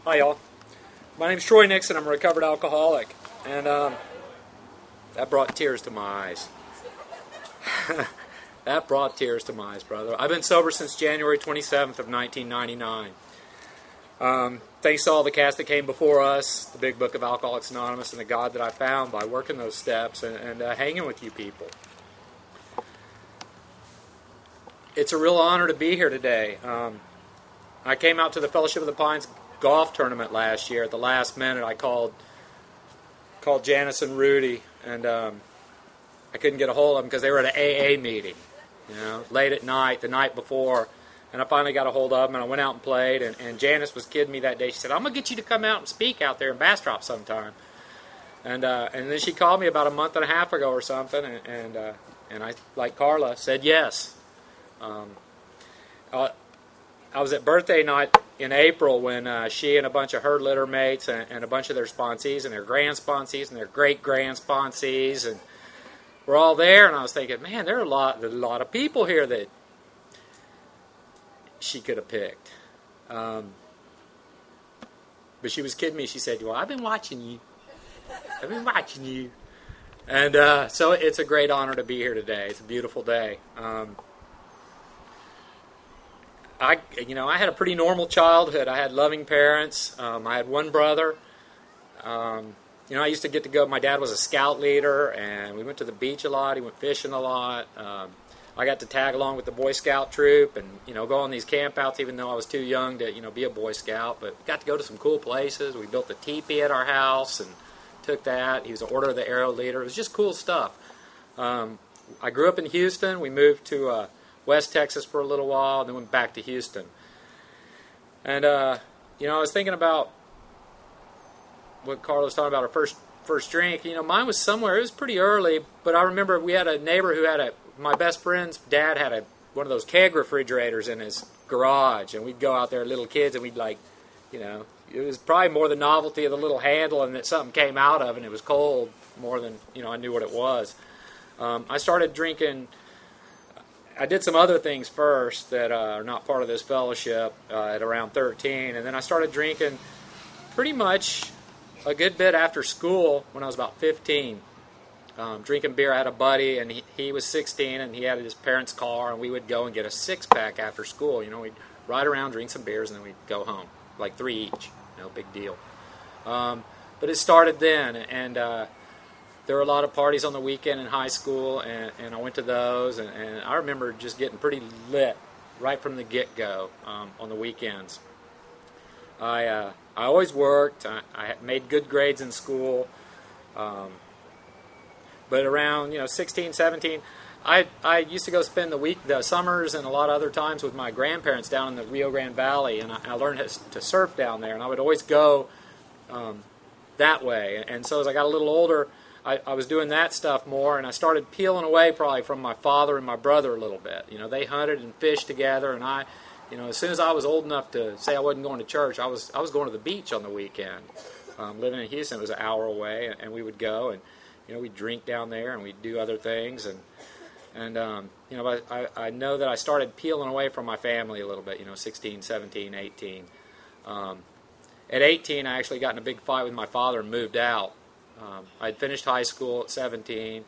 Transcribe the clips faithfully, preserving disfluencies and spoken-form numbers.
Hi, y'all. My name's Troy Nixon. I'm a recovered alcoholic. And um, that brought tears to my eyes. That brought tears to my eyes, brother. I've been sober since January twenty-seventh of nineteen ninety-nine. Um, thanks to all the cast that came before us, the Big Book of Alcoholics Anonymous, and the God that I found by working those steps and, and uh, hanging with you people. It's a real honor to be here today. Um, I came out to the Fellowship of the Pines golf tournament last year. At the last minute, I called called Janice and Rudy, and um, I couldn't get a hold of them because they were at an A A meeting, you know, late at night, the night before. And I finally got a hold of them, and I went out and played. And, and Janice was kidding me that day. She said, "I'm gonna get you to come out and speak out there in Bastrop sometime." And uh, and then she called me about a month and a half ago or something, and and, uh, and I, like Carla, said yes. Um, uh, I was at birthday night in April when uh, she and a bunch of her litter mates and, and a bunch of their sponsees and their grand sponsees and their great grand sponsees and we're all there, and I was thinking, man, there are a lot, there are a lot of people here that she could have picked. Um, but she was kidding me. She said, "Well, I've been watching you. I've been watching you." And uh, so it's a great honor to be here today. It's a beautiful day. Um, I, you know, I had a pretty normal childhood. I had loving parents. Um, I had one brother. Um, you know, I used to get to go. My dad was a scout leader, and we went to the beach a lot. He went fishing a lot. Um, I got to tag along with the Boy Scout troop, and you know, go on these campouts, even though I was too young to, you know, be a Boy Scout. But we got to go to some cool places. We built a teepee at our house and took that. He was an Order of the Arrow leader. It was just cool stuff. Um, I grew up in Houston. We moved to Uh, West Texas for a little while, and then went back to Houston. And, uh, you know, I was thinking about what Carla was talking about, her first first drink. You know, mine was somewhere, it was pretty early, but I remember we had a neighbor who had a, my best friend's dad had a one of those keg refrigerators in his garage, and we'd go out there, little kids, and we'd like, you know, it was probably more the novelty of the little handle and that something came out of it, and it was cold, more than, you know, I knew what it was. Um, I started drinking... I did some other things first that uh, are not part of this fellowship uh, at around thirteen, and then I started drinking pretty much a good bit after school when I was about fifteen. Um, drinking beer, I had a buddy, and he, he was sixteen, and he had his parents' car, and we would go and get a six-pack after school. You know, we'd ride around, drink some beers, and then we'd go home, like three each. No big deal. Um, but it started then, and... Uh, There were a lot of parties on the weekend in high school, and, and I went to those, and, and I remember just getting pretty lit right from the get-go um, on the weekends. I uh, I always worked. I, I made good grades in school, um, but around you know sixteen, seventeen, I I used to go spend the week, the summers, and a lot of other times with my grandparents down in the Rio Grande Valley, and I, I learned how to surf down there, and I would always go um, that way. And so as I got a little older, I, I was doing that stuff more, and I started peeling away probably from my father and my brother a little bit. You know, they hunted and fished together, and I, you know, as soon as I was old enough to say I wasn't going to church, I was I was going to the beach on the weekend. Um, living in Houston, it was an hour away, and, and we would go, and you know, we'd drink down there, and we'd do other things, and and um, you know, I I know that I started peeling away from my family a little bit. You know, sixteen, seventeen, eighteen. Um, at eighteen, I actually got in a big fight with my father and moved out. Um, I'd finished high school at seventeen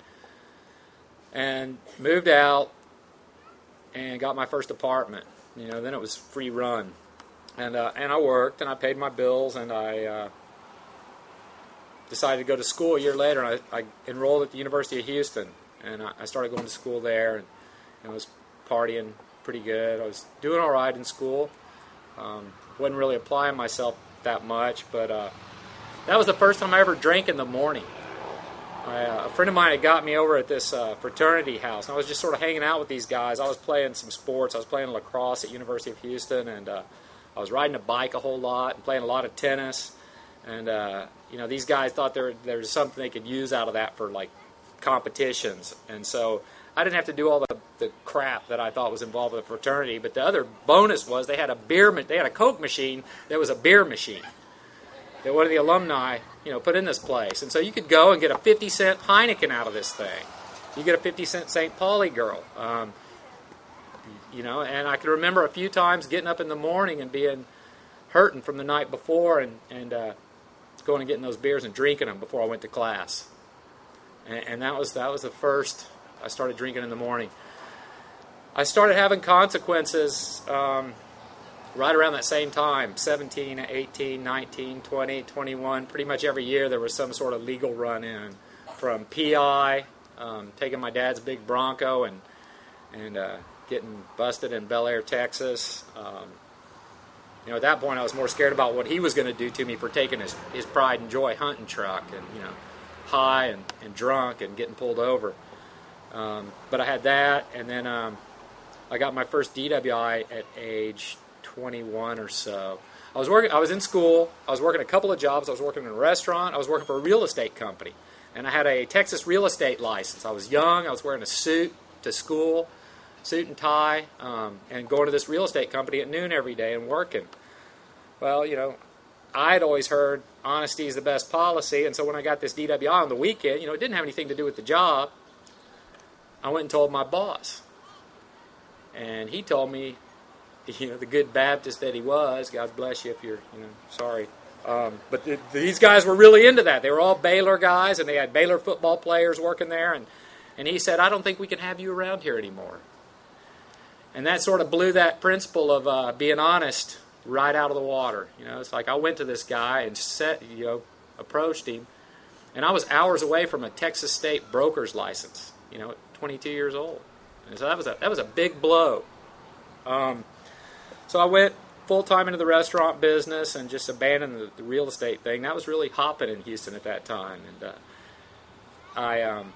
and moved out and got my first apartment. You know, then it was free run. And uh, and I worked, and I paid my bills, and I uh, decided to go to school a year later, and I, I enrolled at the University of Houston, and I, I started going to school there, and, and I was partying pretty good. I was doing all right in school. Um, wasn't really applying myself that much, but... Uh, That was the first time I ever drank in the morning. I, uh, a friend of mine had got me over at this uh, fraternity house, and I was just sort of hanging out with these guys. I was playing some sports. I was playing lacrosse at University of Houston, and uh, I was riding a bike a whole lot and playing a lot of tennis. And, uh, you know, these guys thought there, there was something they could use out of that for, like, competitions. And so I didn't have to do all the, the crap that I thought was involved with the fraternity. But the other bonus was they had a beer, they had a Coke machine that was a beer machine that one of the alumni, you know, put in this place. And so you could go and get a fifty cent Heineken out of this thing. You get a fifty cent Saint Pauli girl. Um, you know, and I can remember a few times getting up in the morning and being hurting from the night before, and and uh, going and getting those beers and drinking them before I went to class. And, and that was that was the first I started drinking in the morning. I started having consequences um, right around that same time, seventeen, eighteen, nineteen, twenty, twenty-one. Pretty much every year there was some sort of legal run-in, from P I, um, taking my dad's big Bronco and and uh, getting busted in Bel Air, Texas. Um, you know, at that point I was more scared about what he was going to do to me for taking his, his pride and joy hunting truck and, you know, high and, and drunk and getting pulled over. Um, but I had that, and then um, I got my first D W I at age twenty-one or so. I was working. I was in school. I was working a couple of jobs. I was working in a restaurant. I was working for a real estate company, and I had a Texas real estate license. I was young. I was wearing a suit to school, suit and tie, um, and going to this real estate company at noon every day and working. Well, you know, I'd always heard honesty is the best policy, and so when I got this D W I on the weekend, you know, it didn't have anything to do with the job. I went and told my boss, and he told me, you know, the good Baptist that he was, God bless you if you're, you know, sorry. Um, but the, these guys were really into that. They were all Baylor guys, and they had Baylor football players working there. And, and he said, I don't think we can have you around here anymore. And that sort of blew that principle of uh, being honest right out of the water. You know, it's like I went to this guy and set, you know, approached him, and I was hours away from a Texas State broker's license, you know, at twenty-two years old. And so that was a, that was a big blow. Um, So I went full-time into the restaurant business and just abandoned the, the real estate thing. That was really hopping in Houston at that time. And uh, I, um,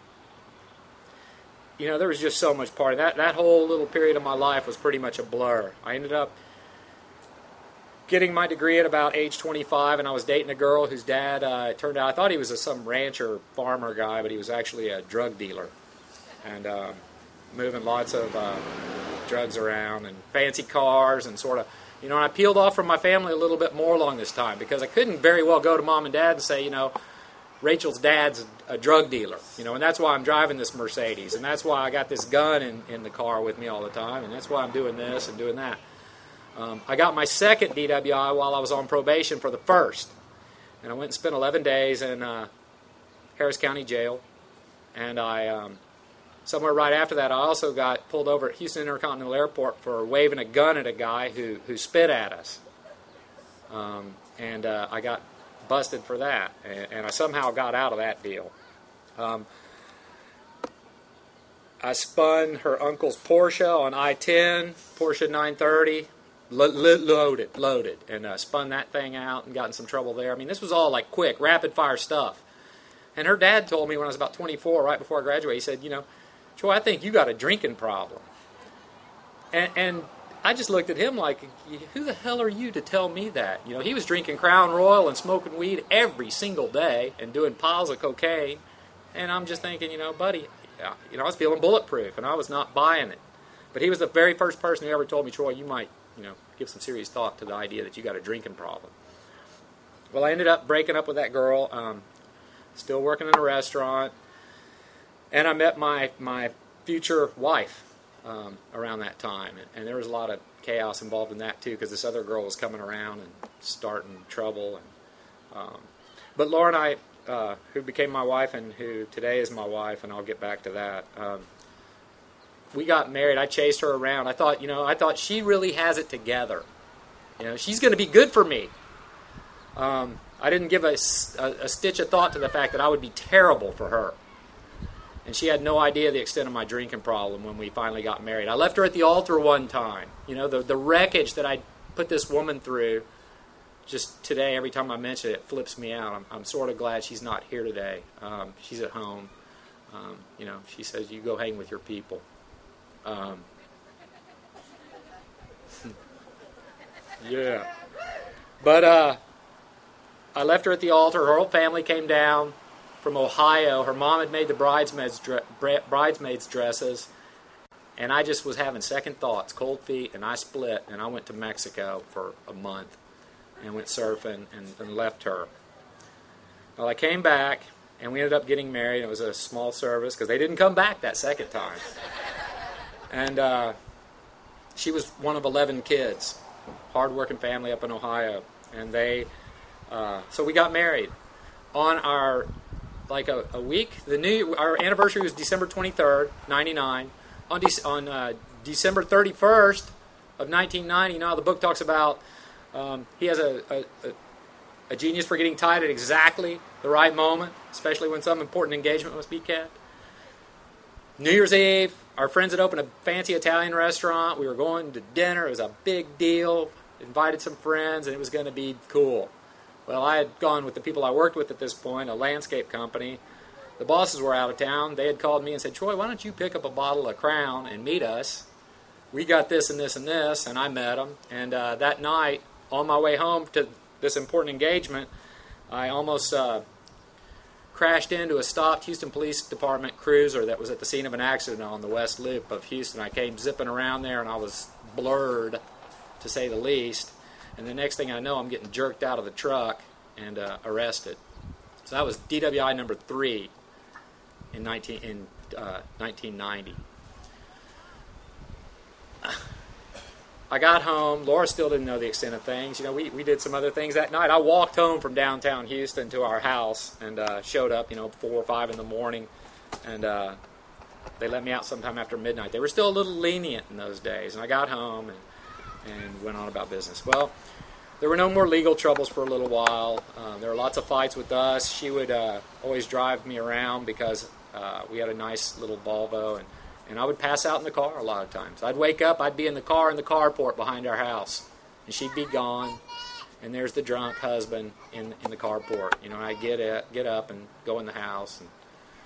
you know, there was just so much party. That, that whole little period of my life was pretty much a blur. I ended up getting my degree at about age twenty-five, and I was dating a girl whose dad, uh, it turned out, I thought he was a, some rancher, farmer guy, but he was actually a drug dealer. And um, moving lots of uh, drugs around and fancy cars and sort of, you know, and I peeled off from my family a little bit more along this time because I couldn't very well go to mom and dad and say, you know, Rachel's dad's a, a drug dealer, you know, and that's why I'm driving this Mercedes, and that's why I got this gun in, in the car with me all the time, and that's why I'm doing this and doing that. Um, I got my second D W I while I was on probation for the first, and I went and spent eleven days in uh, Harris County Jail, and I... Um, Somewhere right after that, I also got pulled over at Houston Intercontinental Airport for waving a gun at a guy who, who spit at us. Um, and uh, I got busted for that. And, and I somehow got out of that deal. Um, I spun her uncle's Porsche on I ten, Porsche nine thirty, lo- lo- loaded, loaded. And uh, spun that thing out and got in some trouble there. I mean, this was all like quick, rapid-fire stuff. And her dad told me when I was about twenty-four, right before I graduated, he said, you know, Troy, I think you got a drinking problem. And, and I just looked at him like, who the hell are you to tell me that? You know, he was drinking Crown Royal and smoking weed every single day and doing piles of cocaine. And I'm just thinking, you know, buddy, you know, I was feeling bulletproof, and I was not buying it. But he was the very first person who ever told me, Troy, you might, you know, give some serious thought to the idea that you got a drinking problem. Well, I ended up breaking up with that girl, um, still working in a restaurant. And I met my, my future wife um, around that time. And, and there was a lot of chaos involved in that, too, because this other girl was coming around and starting trouble. And um, But Laura and I, uh, who became my wife and who today is my wife, and I'll get back to that, um, we got married. I chased her around. I thought, you know, I thought she really has it together. You know, she's going to be good for me. Um, I didn't give a, a, a stitch of thought to the fact that I would be terrible for her. And she had no idea the extent of my drinking problem when we finally got married. I left her at the altar one time. You know, the, the wreckage that I put this woman through, just today, every time I mention it, it flips me out. I'm, I'm sort of glad she's not here today. Um, she's at home. Um, you know, she says, you go hang with your people. Um, yeah. But uh, I left her at the altar. Her whole family came down from Ohio. Her mom had made the bridesmaids dre- bridesmaids dresses, and I just was having second thoughts, cold feet, and I split, and I went to Mexico for a month and went surfing and, and left her. Well, I came back, and we ended up getting married. It was a small service because they didn't come back that second time. And uh, she was one of eleven kids. hard-working family up in Ohio, and they, uh, so we got married on our, like a, a week. The new our anniversary was December twenty-third, ninety-nine. On De- on uh, December thirty-first of nineteen ninety, you know how the book talks about um, he has a, a, a a genius for getting tied at exactly the right moment, especially when some important engagement must be kept. New Year's Eve, our friends had opened a fancy Italian restaurant. We were going to dinner. It was a big deal. Invited some friends, and it was going to be cool. Well, I had gone with the people I worked with at this point, a landscape company. The bosses were out of town. They had called me and said, Troy, why don't you pick up a bottle of Crown and meet us? We got this and this and this, and I met them. And uh, that night, on my way home to this important engagement, I almost uh, crashed into a stopped Houston Police Department cruiser that was at the scene of an accident on the West Loop of Houston. I came zipping around there, and I was blurred, to say the least. And the next thing I know, I'm getting jerked out of the truck and uh, arrested. So that was D W I number three in, nineteen, in uh, nineteen ninety. I got home. Laura still didn't know the extent of things. You know, we, we did some other things that night. I walked home from downtown Houston to our house and uh, showed up, you know, four or five in the morning. And uh, they let me out sometime after midnight. They were still a little lenient in those days. And I got home and, and went on about business. Well, there were no more legal troubles for a little while. Uh, there were lots of fights with us. She would uh, always drive me around because uh, we had a nice little Volvo, and And I would pass out in the car a lot of times. I'd wake up, I'd be in the car in the carport behind our house. And she'd be gone. And there's the drunk husband in in the carport. You know, and I'd get, it, get up and go in the house. And,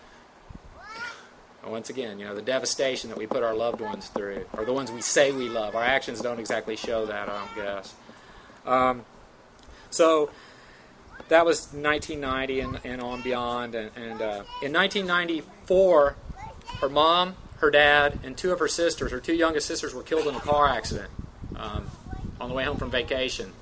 and once again, you know, the devastation that we put our loved ones through, or the ones we say we love. Our actions don't exactly show that, I don't guess. Um, so that was nineteen ninety and, and on beyond. And, and uh, in nineteen ninety-four, her mom, her dad, and two of her sisters, her two youngest sisters, were killed in a car accident um, on the way home from vacation.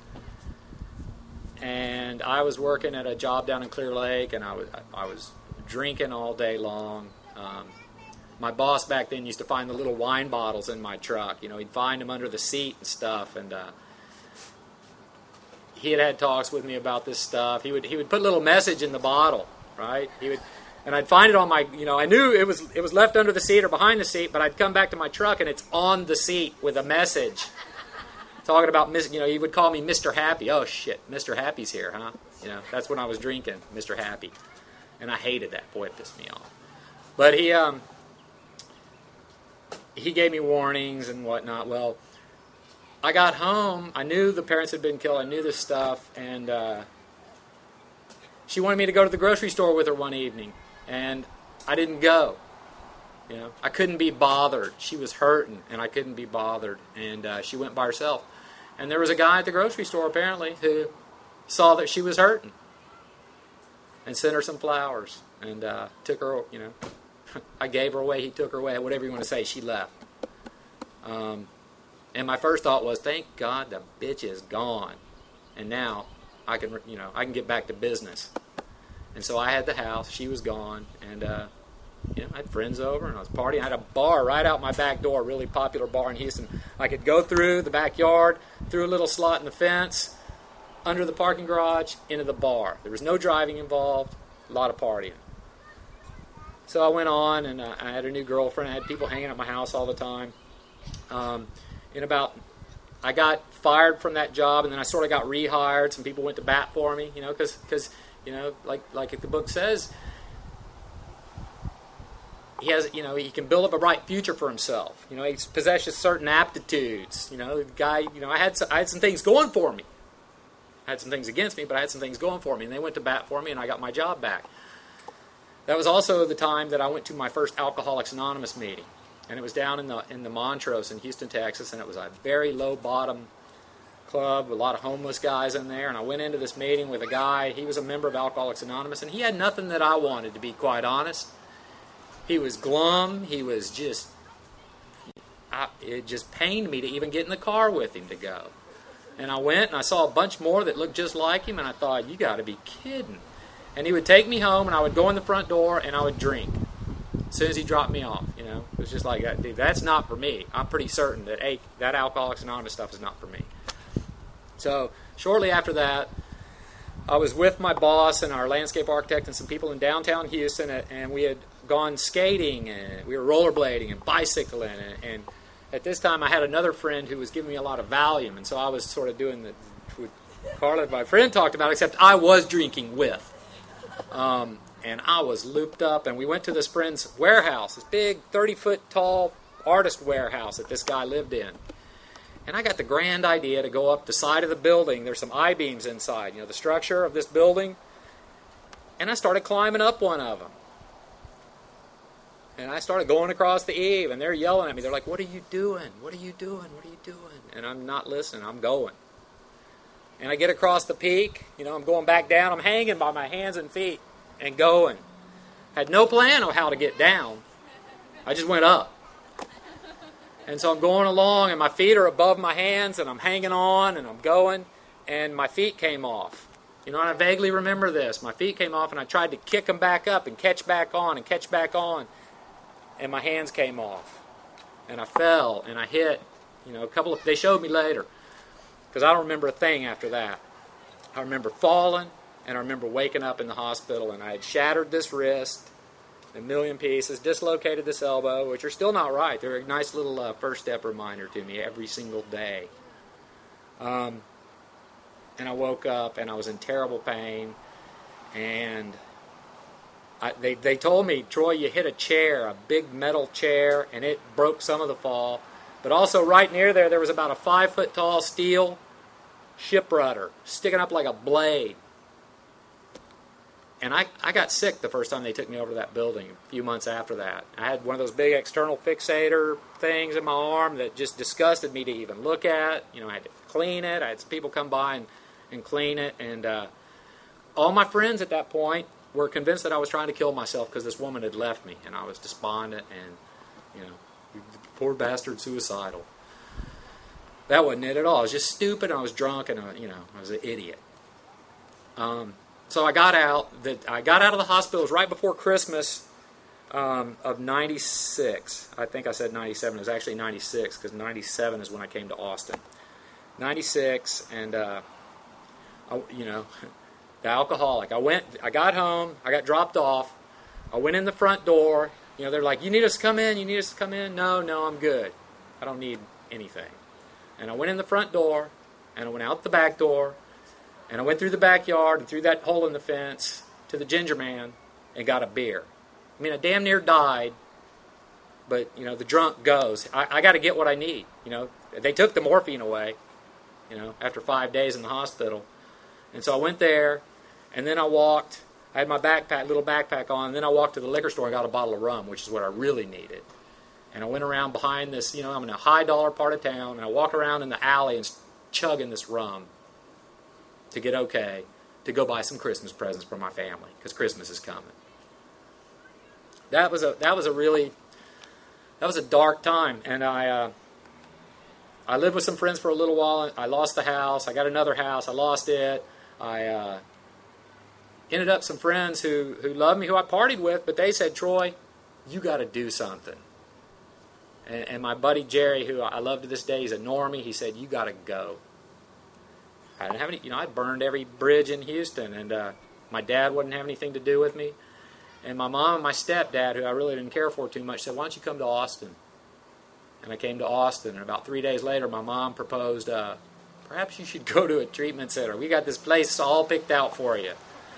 And I was working at a job down in Clear Lake, and I was I was drinking all day long. Um, my boss back then used to find the little wine bottles in my truck. You know, he'd find them under the seat and stuff. And uh, he had had talks with me about this stuff. He would he would put a little message in the bottle, right? He would. And I'd find it on my, you know, I knew it was it was left under the seat or behind the seat, but I'd come back to my truck and it's on the seat with a message talking about, you know, he would call me Mister Happy. Oh, shit, Mister Happy's here, huh? You know, that's when I was drinking, Mister Happy. And I hated that. Boy, it pissed me off. But he, um, he gave me warnings and whatnot. Well, I got home. I knew the parents had been killed. I knew this stuff. And uh, she wanted me to go to the grocery store with her one evening. And I didn't go. You know, I couldn't be bothered. She was hurting, and I couldn't be bothered. And uh, she went by herself. And there was a guy at the grocery store, apparently, who saw that she was hurting and sent her some flowers and uh, took her, you know, I gave her away, he took her away, whatever you want to say, she left. Um, and my first thought was, thank God the bitch is gone. And now I can, you know, I can get back to business. And so I had the house, she was gone, and uh, you know, I had friends over, and I was partying. I had a bar right out my back door, a really popular bar in Houston. I could go through the backyard, through a little slot in the fence, under the parking garage, into the bar. There was no driving involved, a lot of partying. So I went on, and uh, I had a new girlfriend. I had people hanging at my house all the time. Um, in about, I got fired from that job, and then I sort of got rehired. Some people went to bat for me, you know, because because. You know, like like the book says, he has, you know, he can build up a bright future for himself. You know, he possesses certain aptitudes. You know, the guy, you know, I had some, I had some things going for me. I had some things against me, but I had some things going for me, and they went to bat for me, and I got my job back. That was also the time that I went to my first Alcoholics Anonymous meeting, and it was down in the in the Montrose in Houston, Texas, and it was a very low bottom club, a lot of homeless guys in there, and I went into this meeting with a guy. He was a member of Alcoholics Anonymous, and he had nothing that I wanted, to be quite honest. He was glum. He was just, I, it just pained me to even get in the car with him to go. And I went, and I saw a bunch more that looked just like him, and I thought, you got to be kidding. And he would take me home, and I would go in the front door, and I would drink as soon as he dropped me off. You know, it was just like, dude, that's not for me. I'm pretty certain that, hey, that Alcoholics Anonymous stuff is not for me. So shortly after that, I was with my boss and our landscape architect and some people in downtown Houston, and we had gone skating, and we were rollerblading and bicycling, and, and at this time I had another friend who was giving me a lot of Valium, and so I was sort of doing the what Carla, my friend, talked about, except I was drinking with. Um, and I was looped up, and we went to this friend's warehouse, this big thirty-foot tall artist warehouse that this guy lived in. And I got the grand idea to go up the side of the building. There's some I-beams inside, you know, the structure of this building. And I started climbing up one of them. And I started going across the eave, and they're yelling at me. They're like, "What are you doing? What are you doing? What are you doing?" And I'm not listening. I'm going. And I get across the peak. You know, I'm going back down. I'm hanging by my hands and feet and going. Had no plan on how to get down. I just went up. And so I'm going along, and my feet are above my hands, and I'm hanging on, and I'm going, and my feet came off. You know, and I vaguely remember this. My feet came off, and I tried to kick them back up and catch back on and catch back on, and my hands came off. And I fell, and I hit, you know, a couple of, they showed me later, because I don't remember a thing after that. I remember falling, and I remember waking up in the hospital, and I had shattered this wrist, a million pieces, dislocated this elbow, which are still not right. They're a nice little uh, first step reminder to me every single day. Um, and I woke up, and I was in terrible pain, and I, they, they told me, "Troy, you hit a chair, a big metal chair, and it broke some of the fall." But also right near there, there was about a five-foot tall steel ship rudder sticking up like a blade. And I, I got sick the first time they took me over to that building a few months after that. I had one of those big external fixator things in my arm that just disgusted me to even look at. You know, I had to clean it. I had some people come by and, and clean it. And uh, all my friends at that point were convinced that I was trying to kill myself because this woman had left me. And I was despondent and, you know, poor bastard suicidal. That wasn't it at all. I was just stupid, and I was drunk, and, I, you know, I was an idiot. Um... So I got out. The, I got out of the hospital. It was right before Christmas um, of ninety-six. I think I said ninety-seven. It was actually ninety-six because ninety-seven is when I came to Austin. ninety-six, and uh, I, you know, the alcoholic. I went. I got home. I got dropped off. I went in the front door. You know, they're like, "You need us to come in? You need us to come in?" No, no, I'm good. I don't need anything. And I went in the front door, and I went out the back door. And I went through the backyard and through that hole in the fence to the Ginger Man and got a beer. I mean, I damn near died, but, you know, the drunk goes. I, I got to get what I need, you know. They took the morphine away, you know, after five days in the hospital. And so I went there, and then I walked. I had my backpack, little backpack on, and then I walked to the liquor store and got a bottle of rum, which is what I really needed. And I went around behind this, you know, I'm in a high-dollar part of town, and I walk around in the alley and chugging this rum to get okay, to go buy some Christmas presents for my family, because Christmas is coming. That was a that was a really that was a dark time, and I uh, I lived with some friends for a little while. I lost the house. I got another house. I lost it. I uh, ended up some friends who who loved me, who I partied with, but they said, "Troy, you got to do something." And, and my buddy Jerry, who I love to this day, he's a normie. He said, "You got to go." I didn't have any, you know, I burned every bridge in Houston, and uh, my dad wouldn't have anything to do with me. And my mom and my stepdad, who I really didn't care for too much, said, "Why don't you come to Austin?" And I came to Austin, and about three days later, my mom proposed, uh, "Perhaps you should go to a treatment center. We got this place all picked out for you."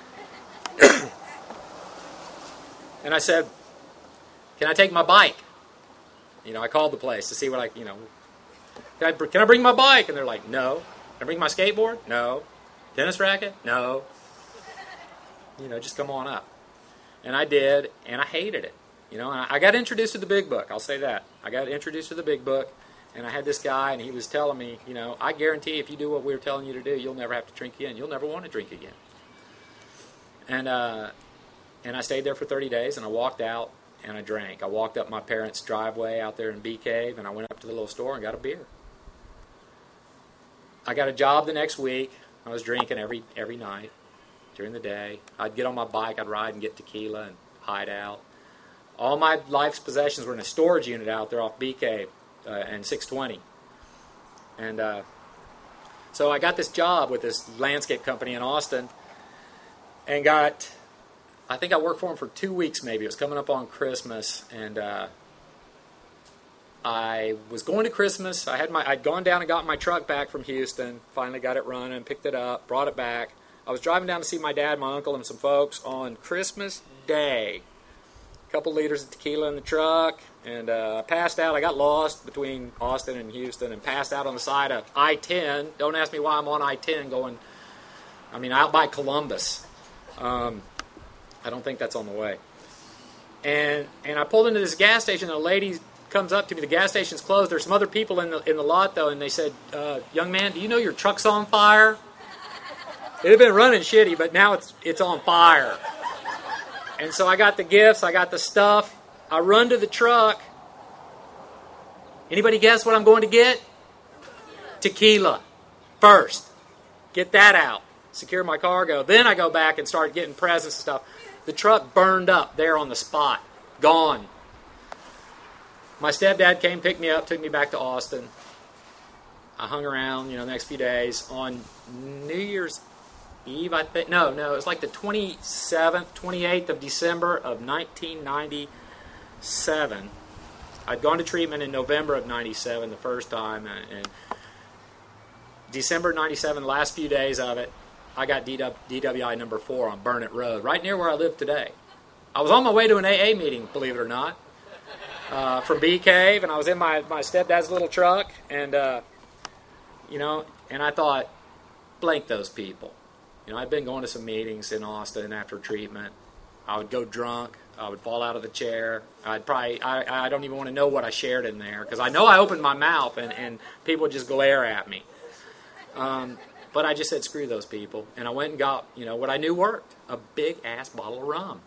And I said, "Can I take my bike?" You know, I called the place to see what I, you know, can I, can I bring my bike? And they're like, "No." Can I bring my skateboard? No. Tennis racket? No. You know, just come on up. And I did, and I hated it. You know, and I got introduced to the Big Book. I'll say that. I got introduced to the Big Book, and I had this guy, and he was telling me, you know, "I guarantee if you do what we're telling you to do, you'll never have to drink again. You'll never want to drink again." And uh, and I stayed there for thirty days, and I walked out, and I drank. I walked up my parents' driveway out there in Bee Cave, and I went up to the little store and got a beer. I got a job the next week. I was drinking every every night during the day. I'd get on my bike, I'd ride and get tequila and hide out. All my life's possessions were in a storage unit out there off Bee Cave uh, and six twenty. And uh, So I got this job with this landscape company in Austin, and got, I think I worked for them for two weeks maybe. It was coming up on Christmas, and uh, I was going to Christmas. I had my, I'd gone down and got my truck back from Houston, finally got it running, picked it up, brought it back. I was driving down to see my dad, my uncle, and some folks on Christmas Day. A couple liters of tequila in the truck, and uh, I passed out. I got lost between Austin and Houston and passed out on the side of I ten. Don't ask me why I'm on I ten going, I mean, out by Columbus. Um, I don't think that's on the way. And and I pulled into this gas station, and a lady comes up to me. The gas station's closed. There's some other people in the in the lot, though, and they said, uh, young man, do you know your truck's on fire? It had been running shitty, but now it's it's on fire. And so I got the gifts, I got the stuff. I run to the truck. Anybody guess what I'm going to get? Tequila. First. Get that out. Secure my cargo. Then I go back and start getting presents and stuff. The truck burned up there on the spot. Gone. My stepdad came, picked me up, took me back to Austin. I hung around, you know, the next few days. On New Year's Eve, I think. No, no, it was like the twenty-seventh, twenty-eighth of December of nineteen ninety-seven. I'd gone to treatment in November of ninety-seven the first time, and, and December ninety-seven, the last few days of it, I got D W I number four on Burnett Road, right near where I live today. I was on my way to an A A meeting, believe it or not, uh, from Bee Cave, and I was in my, my stepdad's little truck, and, uh, you know, and I thought, blank those people. You know, I'd been going to some meetings in Austin after treatment. I would go drunk. I would fall out of the chair. I'd probably, I, I don't even want to know what I shared in there, because I know I opened my mouth, and, and people would just glare at me. Um, but I just said, screw those people. And I went and got, you know, what I knew worked, a big-ass bottle of rum.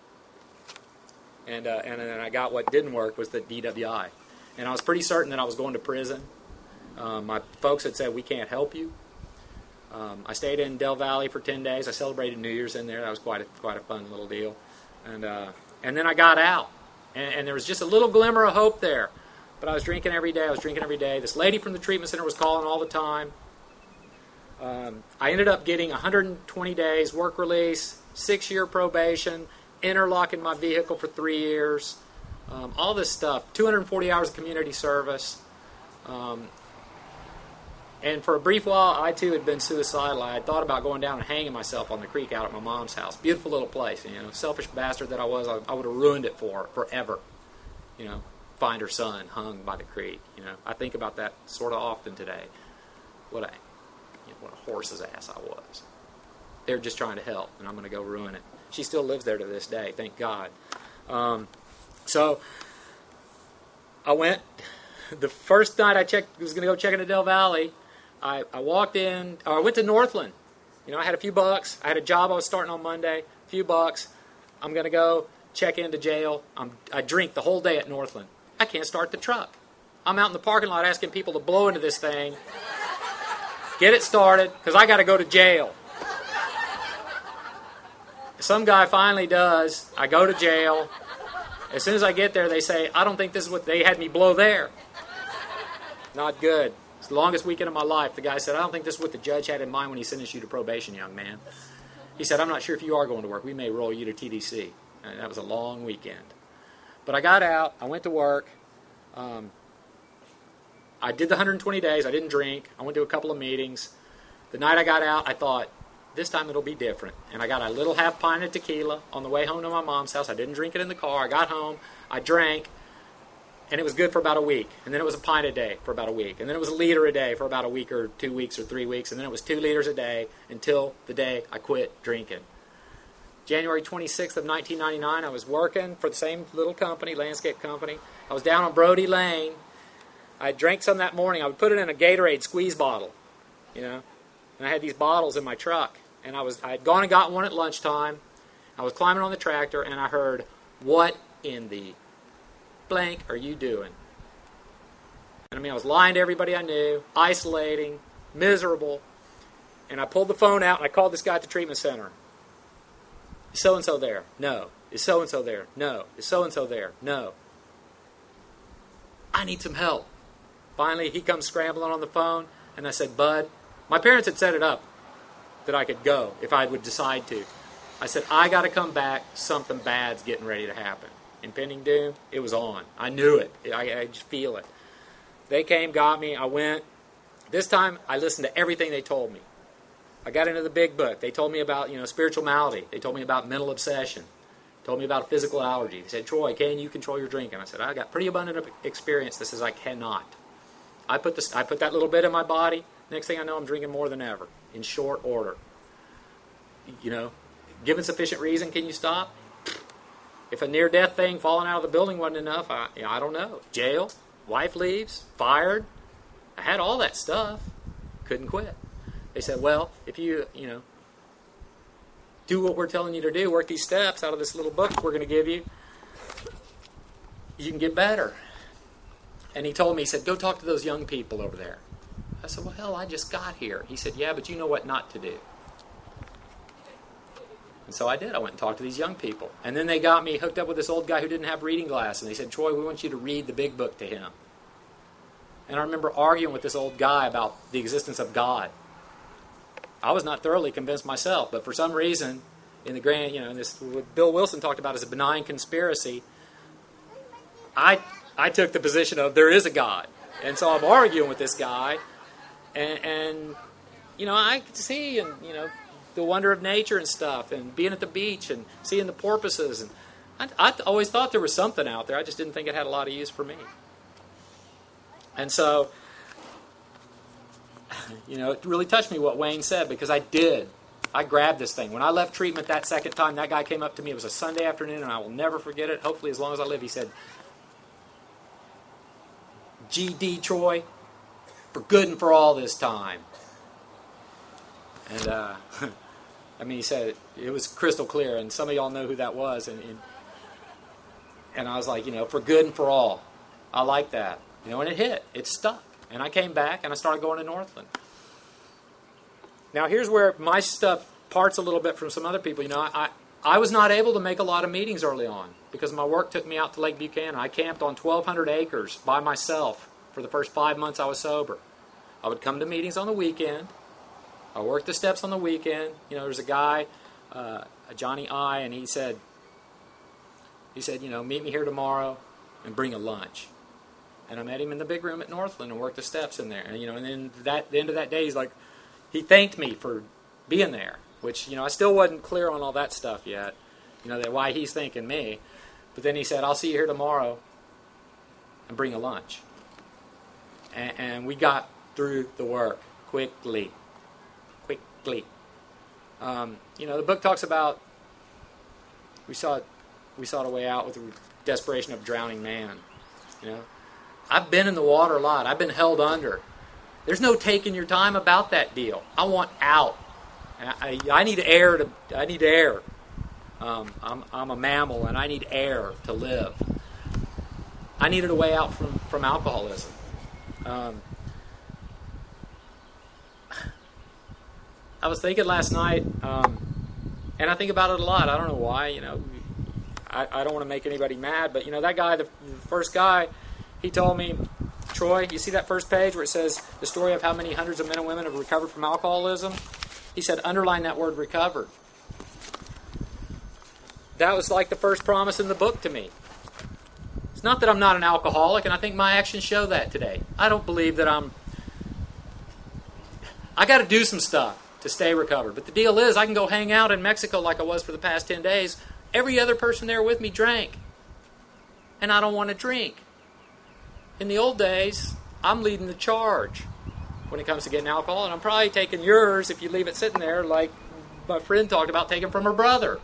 And, uh, and then I got what didn't work was the D W I. And I was pretty certain that I was going to prison. Um, my folks had said, we can't help you. Um, I stayed in Del Valley for ten days. I celebrated New Year's in there. That was quite a, quite a fun little deal. And uh, and then I got out. And, and there was just a little glimmer of hope there. But I was drinking every day. I was drinking every day. This lady from the treatment center was calling all the time. Um, I ended up getting one hundred twenty days work release, six-year probation, interlocking my vehicle for three years, um, all this stuff, two hundred forty hours of community service. Um, and for a brief while, I too had been suicidal. I had thought about going down and hanging myself on the creek out at my mom's house. Beautiful little place, you know, selfish bastard that I was. I, I would have ruined it for her forever. You know, find her son hung by the creek. You know, I think about that sort of often today. What a You know, what a horse's ass I was. They're just trying to help, and I'm going to go ruin it. She still lives there to this day, thank God. Um, so I went, the first night I checked, was going to go check into Del Valley, I, I walked in, or I went to Northland. You know, I had a few bucks. I had a job I was starting on Monday, a few bucks. I'm going to go check into jail. I'm, I drink the whole day at Northland. I can't start the truck. I'm out in the parking lot asking people to blow into this thing. Get it started, because I got to go to jail. Some guy finally does. I go to jail. As soon as I get there, they say, I don't think this is what they had me blow there. Not good. It's the longest weekend of my life. The guy said, I don't think this is what the judge had in mind when he sentenced you to probation, young man. He said, I'm not sure if you are going to work. We may roll you to T D C. And that was a long weekend. But I got out. I went to work. Um, I did the one hundred twenty days. I didn't drink. I went to a couple of meetings. The night I got out, I thought, this time it'll be different. And I got a little half pint of tequila on the way home to my mom's house. I didn't drink it in the car. I got home. I drank. And it was good for about a week. And then it was a pint a day for about a week. And then it was a liter a day for about a week or two weeks or three weeks. And then it was two liters a day until the day I quit drinking. January twenty-sixth of nineteen ninety-nine, I was working for the same little company, landscape company. I was down on Brody Lane. I drank some that morning. I would put it in a Gatorade squeeze bottle, you know. And I had these bottles in my truck. And I was I had gone and got one at lunchtime. I was climbing on the tractor, and I heard, what in the blank are you doing? And I mean, I was lying to everybody I knew, isolating, miserable. And I pulled the phone out, and I called this guy at the treatment center. Is so-and-so there? No. Is so-and-so there? No. Is so-and-so there? No. I need some help. Finally, he comes scrambling on the phone, and I said, Bud, My parents had set it up that I could go if I would decide to. I said, I got to come back. Something bad's getting ready to happen. Impending doom, it was on. I knew it. I, I just feel it. They came, got me. I went. This time, I listened to everything they told me. I got into the big book. They told me about, you know, spiritual malady. They told me about mental obsession. Told me about a physical allergy. They said, Troy, can you control your drinking? I said, I got pretty abundant experience that says I cannot. I put this. I put that little bit in my body. Next thing I know, I'm drinking more than ever in short order. You know, given sufficient reason, can you stop? If a near-death thing, falling out of the building wasn't enough, I, you know, I don't know. Jail, wife leaves, fired. I had all that stuff. Couldn't quit. They said, well, if you, you know, do what we're telling you to do, work these steps out of this little book we're going to give you, you can get better. And he told me, he said, go talk to those young people over there. I said, well, hell, I just got here. He said, yeah, but you know what not to do. And so I did. I went and talked to these young people. And then they got me hooked up with this old guy who didn't have reading glasses. And they said, Troy, we want you to read the big book to him. And I remember arguing with this old guy about the existence of God. I was not thoroughly convinced myself, but for some reason, in the grand, you know, this what Bill Wilson talked about as a benign conspiracy, I I took the position of there is a God. And so I'm arguing with this guy, and, and you know, I could see, and you know, the wonder of nature and stuff, and being at the beach and seeing the porpoises, and I, I always thought there was something out there. I just didn't think it had a lot of use for me. And so, you know, it really touched me what Wayne said, because I did. I grabbed this thing. When I left treatment that second time, that guy came up to me. It was a Sunday afternoon, and I will never forget it. Hopefully, as long as I live, he said, G D Troy, for good and for all this time. And, uh, I mean, he said it, it was crystal clear, and some of y'all know who that was. And, and, and I was like, you know, for good and for all. I like that. You know, and it hit. It stuck. And I came back, and I started going to Northland. Now, here's where my stuff parts a little bit from some other people. You know, I, I was not able to make a lot of meetings early on because my work took me out to Lake Buchanan. I camped on twelve hundred acres by myself for the first five months I was sober. I would come to meetings on the weekend. I worked the steps on the weekend. You know, there's a guy, uh, Johnny I, and he said, he said, you know, meet me here tomorrow and bring a lunch. And I met him in the big room at Northland and worked the steps in there. And, you know, and then that, the end of that day, he's like, he thanked me for being there, which, you know, I still wasn't clear on all that stuff yet, you know, that why he's thanking me. But then he said, I'll see you here tomorrow and bring a lunch. And, and we got through the work quickly. Quickly. Um, you know, the book talks about, we saw it, we saw it a way out with the desperation of a drowning man, you know. I've been in the water a lot. I've been held under. There's no taking your time about that deal. I want out. I, I, I need air to. I need air. Um, I'm, I'm a mammal, and I need air to live. I needed a way out from, from alcoholism. Um, I was thinking last night, um, and I think about it a lot. I don't know why. You know, I, I don't want to make anybody mad, but you know that guy, the, the first guy. He told me, Troy, you see that first page where it says the story of how many hundreds of men and women have recovered from alcoholism? He said, underline that word recovered. That was like the first promise in the book to me. It's not that I'm not an alcoholic, and I think my actions show that today. I don't believe that I'm... I got to do some stuff to stay recovered. But the deal is, I can go hang out in Mexico like I was for the past ten days. Every other person there with me drank. And I don't want to drink. In the old days, I'm leading the charge when it comes to getting alcohol, and I'm probably taking yours if you leave it sitting there like my friend talked about taking from her brother.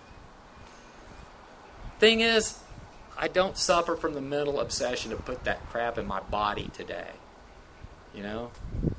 Thing is, I don't suffer from the mental obsession to put that crap in my body today. You know?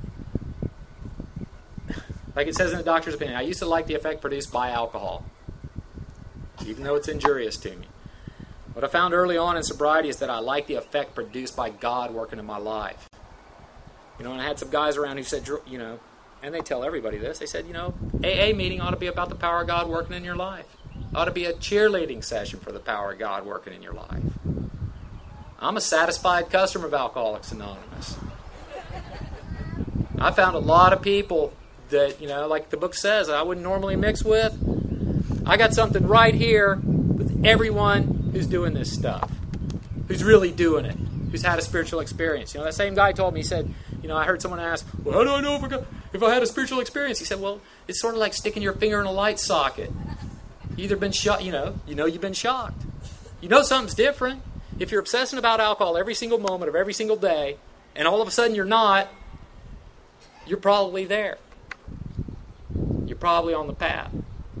Like it says in the doctor's opinion, I used to like the effect produced by alcohol, even though it's injurious to me. What I found early on in sobriety is that I like the effect produced by God working in my life. You know, and I had some guys around who said, you know, and they tell everybody this, they said, you know, A A meeting ought to be about the power of God working in your life. It ought to be a cheerleading session for the power of God working in your life. I'm a satisfied customer of Alcoholics Anonymous. I found a lot of people that, you know, like the book says, I wouldn't normally mix with. I got something right here with everyone who's doing this stuff, who's really doing it, who's had a spiritual experience. You know, that same guy told me, he said, you know, I heard someone ask, well, how do I know if I, got, if I had a spiritual experience? He said, well, it's sort of like sticking your finger in a light socket. You either been shocked, you know, you know you've been shocked. You know something's different. If you're obsessing about alcohol every single moment of every single day, and all of a sudden you're not, you're probably there. You're probably on the path.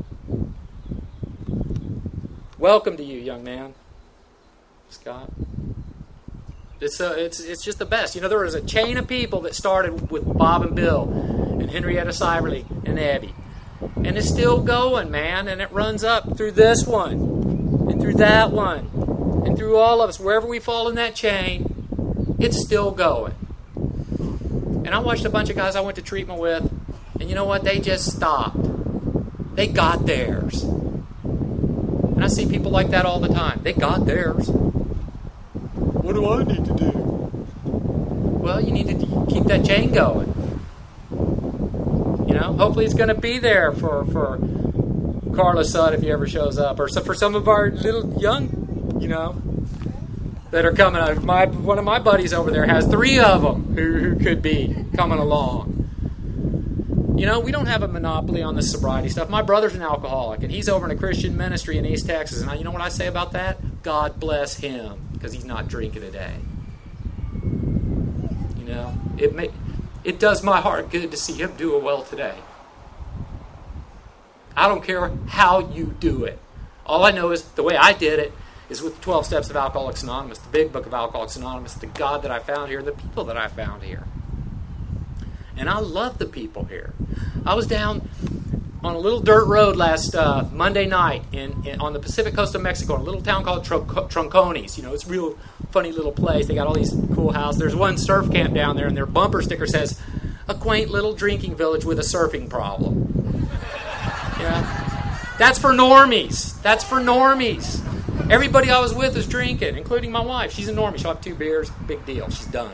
Welcome to you, young man. Scott. It's, uh, it's, it's just the best. You know, there was a chain of people that started with Bob and Bill and Henrietta Seiberly and Abby. And it's still going, man. And it runs up through this one and through that one and through all of us. Wherever we fall in that chain, it's still going. And I watched a bunch of guys I went to treatment with, and you know what? They just stopped. They got theirs. And I see people like that all the time. They got theirs. What do I need to do? Well, you need to keep that chain going. You know, hopefully it's going to be there for, for Carla's son if he ever shows up, or so for some of our little young, you know, that are coming out. My one of my buddies over there has three of them who, who could be coming along. You know, we don't have a monopoly on this sobriety stuff. My brother's an alcoholic, and he's over in a Christian ministry in East Texas. And I, you know what I say about that? God bless him, because he's not drinking today. You know, it may, it does my heart good to see him doing well today. I don't care how you do it. All I know is the way I did it is with the twelve Steps of Alcoholics Anonymous, the big book of Alcoholics Anonymous, the God that I found here, the people that I found here. And I love the people here. I was down on a little dirt road last uh, Monday night in, in on the Pacific coast of Mexico, in a little town called Tron- Troncones. You know, it's a real funny little place. They got all these cool houses. There's one surf camp down there, and their bumper sticker says, "A quaint little drinking village with a surfing problem." Yeah, that's for normies. That's for normies. Everybody I was with is drinking, including my wife. She's a normie. She'll have two beers. Big deal. She's done.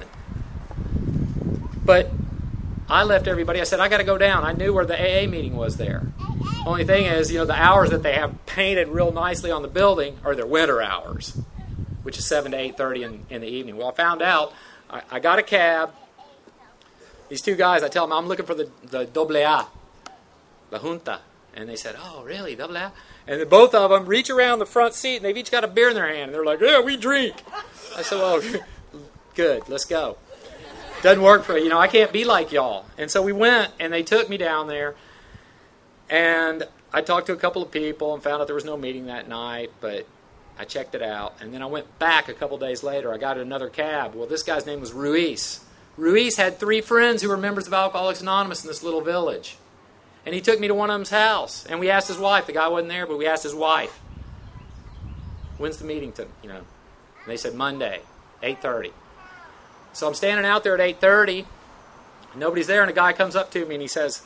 But I left everybody. I said, I got to go down. I knew where the A A meeting was there. Only thing is, you know, the hours that they have painted real nicely on the building are their winter hours, which is seven to eight thirty in, in the evening. Well, I found out. I, I got a cab. These two guys, I tell them, I'm looking for the, the Doble A, La Junta. And they said, oh, really, Doble A? And then both of them reach around the front seat, and they've each got a beer in their hand. And they're like, yeah, we drink. I said, well, good, let's go. Doesn't work for you know I can't be like y'all. And so we went, and they took me down there, and I talked to a couple of people and found out there was no meeting that night, but I checked it out. And then I went back a couple days later. I got another cab. Well, this guy's name was Ruiz. Ruiz had three friends who were members of Alcoholics Anonymous in this little village, and he took me to one of them's house, and we asked his wife. The guy wasn't there, but we asked his wife, when's the meeting to you know and they said Monday, eight thirty. So I'm standing out there at eight thirty. Nobody's there, and a guy comes up to me, and he says,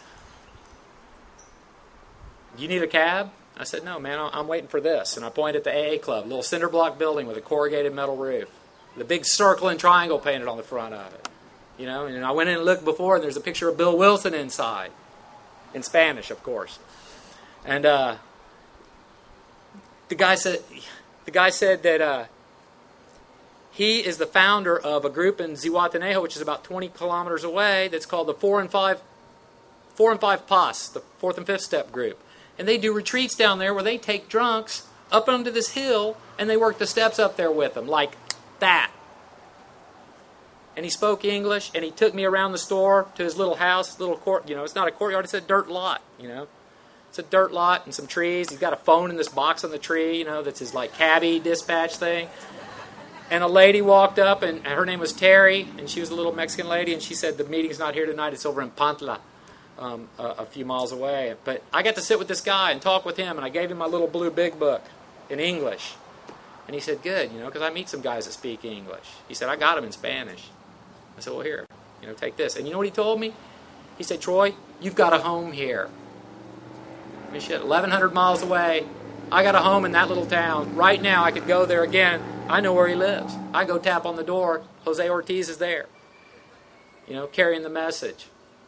you need a cab? I said, no, man, I'm waiting for this. And I pointed at the A A club, a little cinder block building with a corrugated metal roof, the big circle and triangle painted on the front of it. You know, and I went in and looked before, and there's a picture of Bill Wilson inside, in Spanish, of course. And uh, the guy said, the guy said that uh, he is the founder of a group in Zihuatanejo, which is about twenty kilometers away, that's called the Four and Five, Four and Five Pas, the fourth and fifth step group. And they do retreats down there where they take drunks up onto this hill, and they work the steps up there with them, like that. And he spoke English, and he took me around the store to his little house, his little court. You know, it's not a courtyard, it's a dirt lot, you know. It's a dirt lot and some trees. He's got a phone in this box on the tree, you know, that's his, like, cabbie dispatch thing. And a lady walked up, and her name was Terry, and she was a little Mexican lady, and she said, the meeting's not here tonight, it's over in Pantla, um, a, a few miles away. But I got to sit with this guy and talk with him, and I gave him my little blue big book in English. And he said, good, you know, because I meet some guys that speak English. He said, I got them in Spanish. I said, well, here, you know, take this. And you know what he told me? He said, Troy, you've got a home here. I mean, shit, eleven hundred miles away, I got a home in that little town. Right now, I could go there again. I know where he lives. I go tap on the door. Jose Ortiz is there, you know, carrying the message.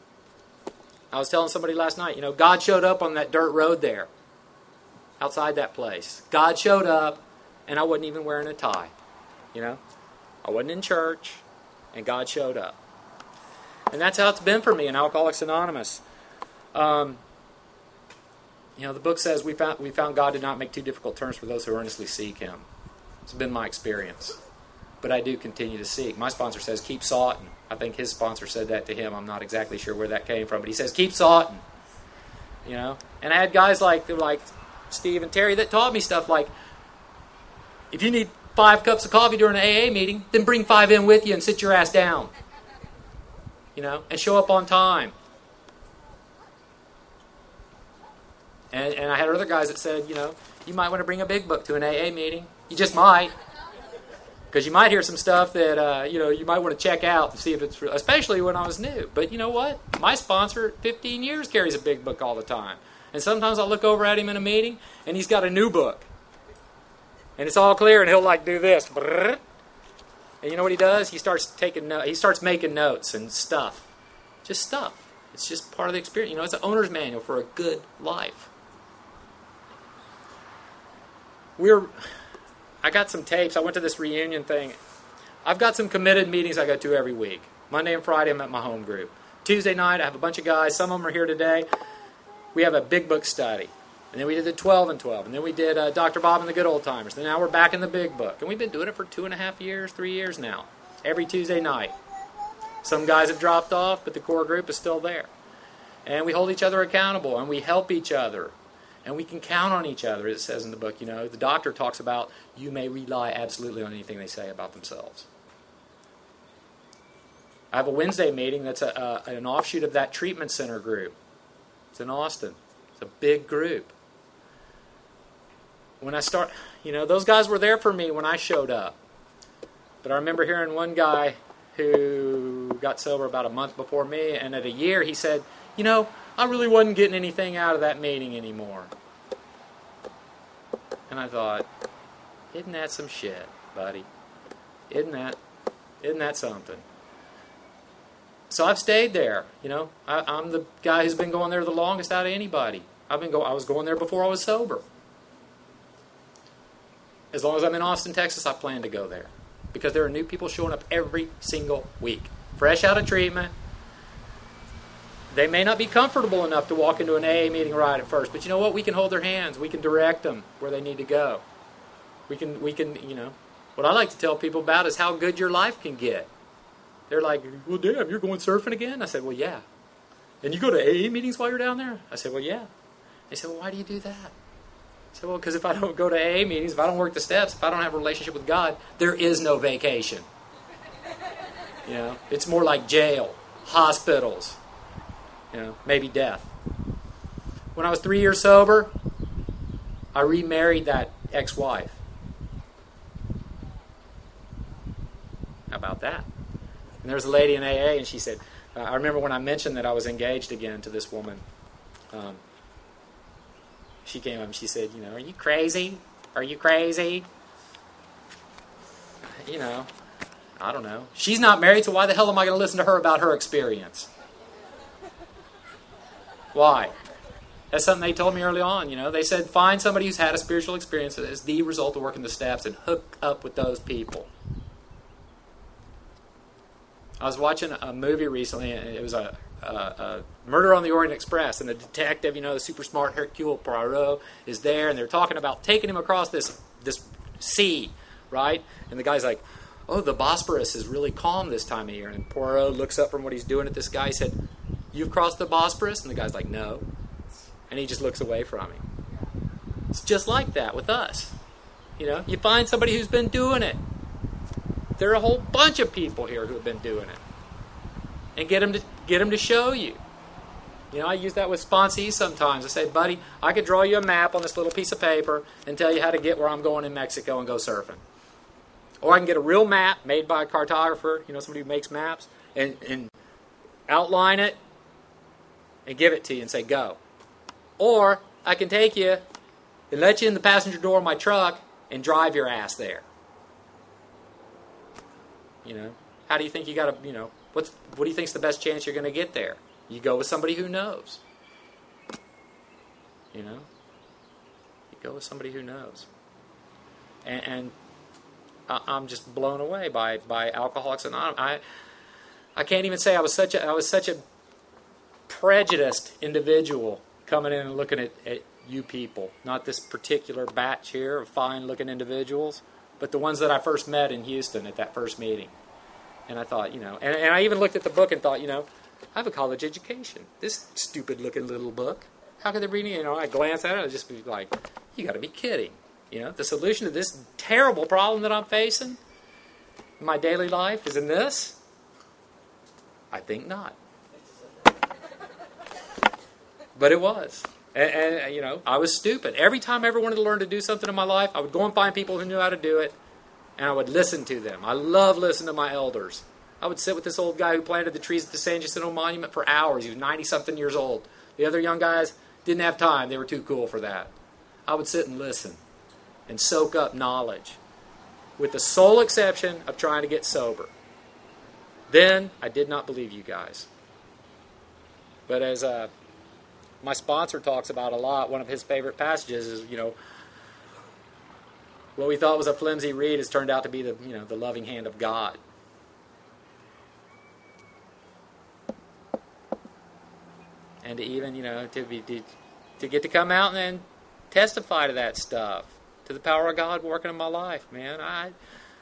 I was telling somebody last night, you know, God showed up on that dirt road there, outside that place. God showed up, and I wasn't even wearing a tie. You know, I wasn't in church, and God showed up. And that's how it's been for me in Alcoholics Anonymous. Um, you know, the book says we found we found God did not make too difficult terms for those who earnestly seek Him. It's been my experience. But I do continue to seek. My sponsor says, keep soughting. I think his sponsor said that to him. I'm not exactly sure where that came from. But he says, keep soughting. You know? And I had guys like like Steve and Terry that taught me stuff like, if you need five cups of coffee during an A A meeting, then bring five in with you and sit your ass down. You know? And show up on time. And, and I had other guys that said, you know, you might want to bring a big book to an A A meeting. You just might. Because you might hear some stuff that, uh, you know, you might want to check out and see if it's real, especially when I was new. But you know what? My sponsor, fifteen years, carries a big book all the time. And sometimes I'll look over at him in a meeting, and he's got a new book. And it's all clear, and he'll, like, do this. And you know what he does? He starts taking no- he starts making notes and stuff. Just stuff. It's just part of the experience. You know, it's an owner's manual for a good life. We're... I got some tapes. I went to this reunion thing. I've got some committed meetings I go to every week. Monday and Friday, I'm at my home group. Tuesday night, I have a bunch of guys. Some of them are here today. We have a big book study. And then we did the twelve and twelve. And then we did uh, Doctor Bob and the Good Old Timers. And now we're back in the big book. And we've been doing it for two and a half years, three years now. Every Tuesday night. Some guys have dropped off, but the core group is still there. And we hold each other accountable. And we help each other. And we can count on each other, as it says in the book. You know, the doctor talks about you may rely absolutely on anything they say about themselves. I have a Wednesday meeting that's a, a, an offshoot of that treatment center group. It's in Austin. It's a big group. When I start, you know, those guys were there for me when I showed up. But I remember hearing one guy who got sober about a month before me, and at a year he said, you know, I really wasn't getting anything out of that meeting anymore. And I thought, isn't that some shit, buddy? Isn't that, isn't that something? So I've stayed there. You know, I, I'm the guy who's been going there the longest out of anybody. I've been go. I was going there before I was sober. As long as I'm in Austin, Texas, I plan to go there because there are new people showing up every single week, fresh out of treatment. They may not be comfortable enough to walk into an A A meeting right at first, but you know what? We can hold their hands. We can direct them where they need to go. We can, we can, you know. What I like to tell people about is how good your life can get. They're like, well, damn, you're going surfing again? I said, well, yeah. And you go to A A meetings while you're down there? I said, well, yeah. They said, well, why do you do that? I said, well, because if I don't go to A A meetings, if I don't work the steps, if I don't have a relationship with God, there is no vacation. You know, it's more like jail, hospitals. You know, maybe death. When I was three years sober, I remarried that ex-wife. How about that? And there was a lady in A A, and she said, uh, I remember when I mentioned that I was engaged again to this woman. Um, she came up and she said, you know, are you crazy? Are you crazy? You know, I don't know. She's not married, so why the hell am I going to listen to her about her experience? Why? That's something they told me early on, you know. They said, find somebody who's had a spiritual experience that is the result of working the steps and hook up with those people. I was watching a movie recently, and it was a, a, a Murder on the Orient Express, and the detective, you know, the super smart Hercule Poirot is there, and they're talking about taking him across this, this sea, right? And the guy's like, oh, the Bosporus is really calm this time of year. And Poirot looks up from what he's doing at this guy. He said, you've crossed the Bosporus? And the guy's like, no. And he just looks away from him. It's just like that with us. You know, you find somebody who's been doing it. There are a whole bunch of people here who have been doing it. And get them to, get them to show you. You know, I use that with sponsees sometimes. I say, buddy, I could draw you a map on this little piece of paper and tell you how to get where I'm going in Mexico and go surfing. Or I can get a real map made by a cartographer, you know, somebody who makes maps, and, and outline it and give it to you and say, go. Or I can take you and let you in the passenger door of my truck and drive your ass there. You know, how do you think you got to, you know, what's what do you think's the best chance you're going to get there? You go with somebody who knows. You know? You go with somebody who knows. And, and I, I'm just blown away by, by Alcoholics Anonymous. I I can't even say I was such a I was such a prejudiced individual coming in and looking at, at you people. Not this particular batch here of fine-looking individuals, but the ones that I first met in Houston at that first meeting. And I thought, you know, and, and I even looked at the book and thought, you know, I have a college education. This stupid-looking little book. How could there be any, you know, I glance at it, I'd just be like, you got to be kidding. You know, the solution to this terrible problem that I'm facing in my daily life is in this? I think not. But it was. And, and, you know, I was stupid. Every time I ever wanted to learn to do something in my life, I would go and find people who knew how to do it, and I would listen to them. I love listening to my elders. I would sit with this old guy who planted the trees at the San Jacinto Monument for hours. He was ninety-something years old. The other young guys didn't have time. They were too cool for that. I would sit and listen and soak up knowledge with the sole exception of trying to get sober. Then I did not believe you guys. But as uh, my sponsor talks about a lot, one of his favorite passages is, you know, what we thought was a flimsy reed has turned out to be the, you know, the loving hand of God. And to even, you know, to be to, to get to come out and testify to that stuff, to the power of God working in my life, man. I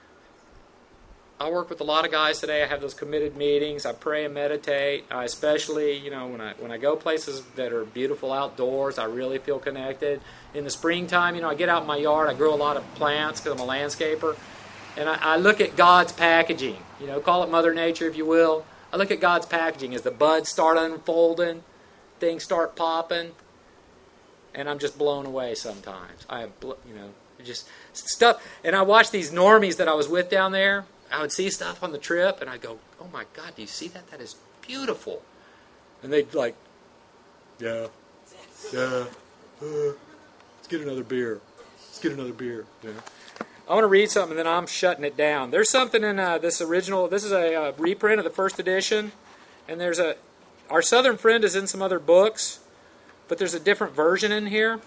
I work with a lot of guys today. I have those committed meetings. I pray and meditate. I especially, you know, when I when I go places that are beautiful outdoors, I really feel connected. In the springtime, you know, I get out in my yard. I grow a lot of plants because I'm a landscaper. And I, I look at God's packaging. You know, call it Mother Nature if you will. I look at God's packaging as the buds start unfolding, things start popping, and I'm just blown away sometimes. I have, you know, just stuff. And I watch these normies that I was with down there. I would see stuff on the trip, and I'd go, oh my God, do you see that? That is beautiful. And they'd like, yeah, yeah, uh, let's get another beer. Let's get another beer. Yeah. I want to read something, and then I'm shutting it down. There's something in uh, this original, this is a uh, reprint of the first edition, and there's a, our Southern Friend is in some other books, but there's a different version in here.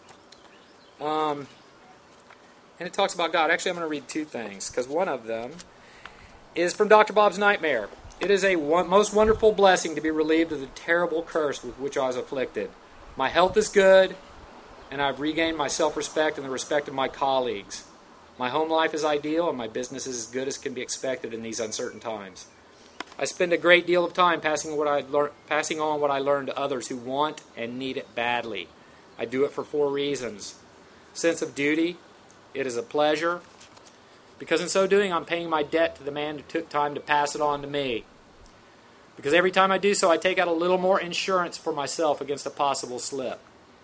Um, and it talks about God. Actually, I'm going to read two things, because one of them is from Doctor Bob's Nightmare. It is a one, most wonderful blessing to be relieved of the terrible curse with which I was afflicted. My health is good, and I've regained my self-respect and the respect of my colleagues. My home life is ideal, and my business is as good as can be expected in these uncertain times. I spend a great deal of time passing what I lear- passing on what I learned to others who want and need it badly. I do it for four reasons. Sense of duty. It is a pleasure, because in so doing, I'm paying my debt to the man who took time to pass it on to me. Because every time I do so, I take out a little more insurance for myself against a possible slip.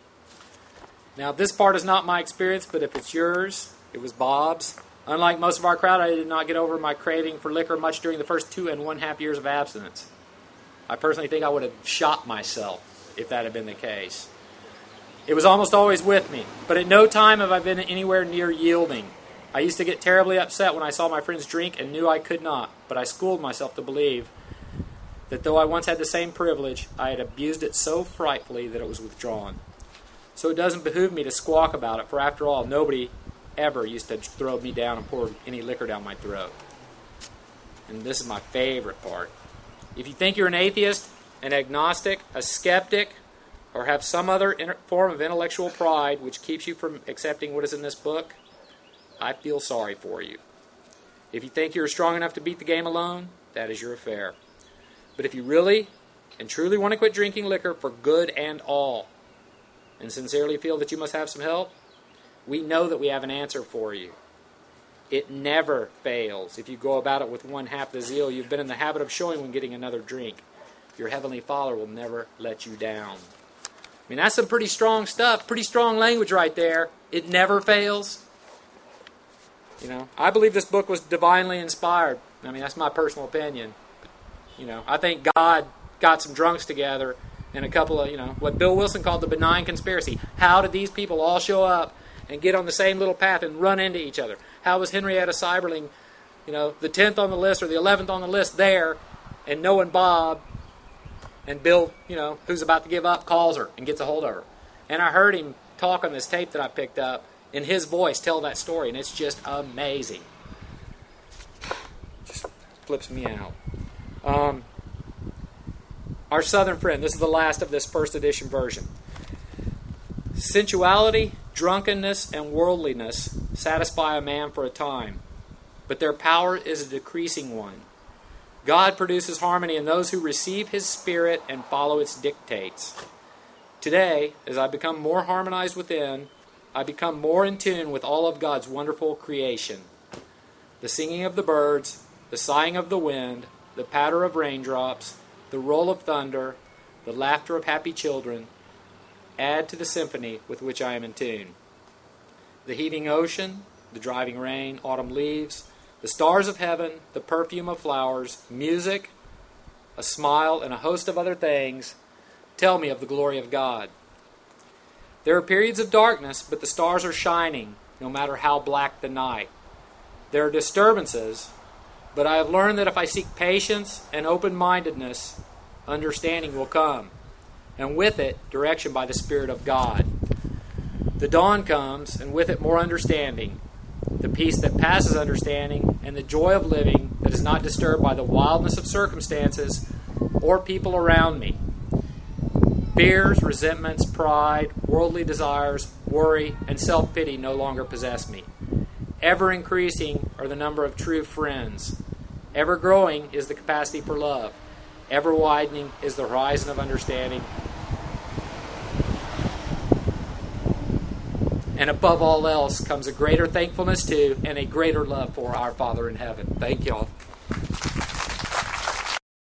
Now, this part is not my experience, but if it's yours, it was Bob's. Unlike most of our crowd, I did not get over my craving for liquor much during the first two and one half years of abstinence. I personally think I would have shot myself if that had been the case. It was almost always with me, but at no time have I been anywhere near yielding. I used to get terribly upset when I saw my friends drink and knew I could not, but I schooled myself to believe that though I once had the same privilege, I had abused it so frightfully that it was withdrawn. So it doesn't behoove me to squawk about it, for after all, nobody ever used to throw me down and pour any liquor down my throat. And this is my favorite part. If you think you're an atheist, an agnostic, a skeptic, or have some other form of intellectual pride which keeps you from accepting what is in this book, I feel sorry for you. If you think you're strong enough to beat the game alone, that is your affair. But if you really and truly want to quit drinking liquor for good and all, and sincerely feel that you must have some help, we know that we have an answer for you. It never fails if you go about it with one half the zeal you've been in the habit of showing when getting another drink. Your Heavenly Father will never let you down. I mean, that's some pretty strong stuff, pretty strong language right there. It never fails. You know, I believe this book was divinely inspired. I mean, that's my personal opinion. You know, I think God got some drunks together and a couple of, you know, what Bill Wilson called the benign conspiracy. How did these people all show up and get on the same little path and run into each other? How was Henrietta Seiberling, you know, the tenth on the list or the eleventh on the list there, and knowing Bob And Bill, you know, who's about to give up, calls her and gets a hold of her. And I heard him talk on this tape that I picked up, in his voice, tell that story, and it's just amazing. Just flips me out. Um, our southern friend, this is the last of this first edition version. Sensuality, drunkenness, and worldliness satisfy a man for a time, but their power is a decreasing one. God produces harmony in those who receive His Spirit and follow its dictates. Today, as I become more harmonized within, I become more in tune with all of God's wonderful creation. The singing of the birds, the sighing of the wind, the patter of raindrops, the roll of thunder, the laughter of happy children, add to the symphony with which I am in tune. The heaving ocean, the driving rain, autumn leaves, the stars of heaven, the perfume of flowers, music, a smile, and a host of other things tell me of the glory of God. There are periods of darkness, but the stars are shining, no matter how black the night. There are disturbances, but I have learned that if I seek patience and open-mindedness, understanding will come, and with it, direction by the Spirit of God. The dawn comes, and with it more understanding, the peace that passes understanding, and the joy of living that is not disturbed by the wildness of circumstances or people around me. Fears, resentments, pride, worldly desires, worry, and self-pity no longer possess me. Ever increasing are the number of true friends. Ever growing is the capacity for love. Ever widening is the horizon of understanding. And above all else comes a greater thankfulness to and a greater love for our Father in heaven. Thank y'all.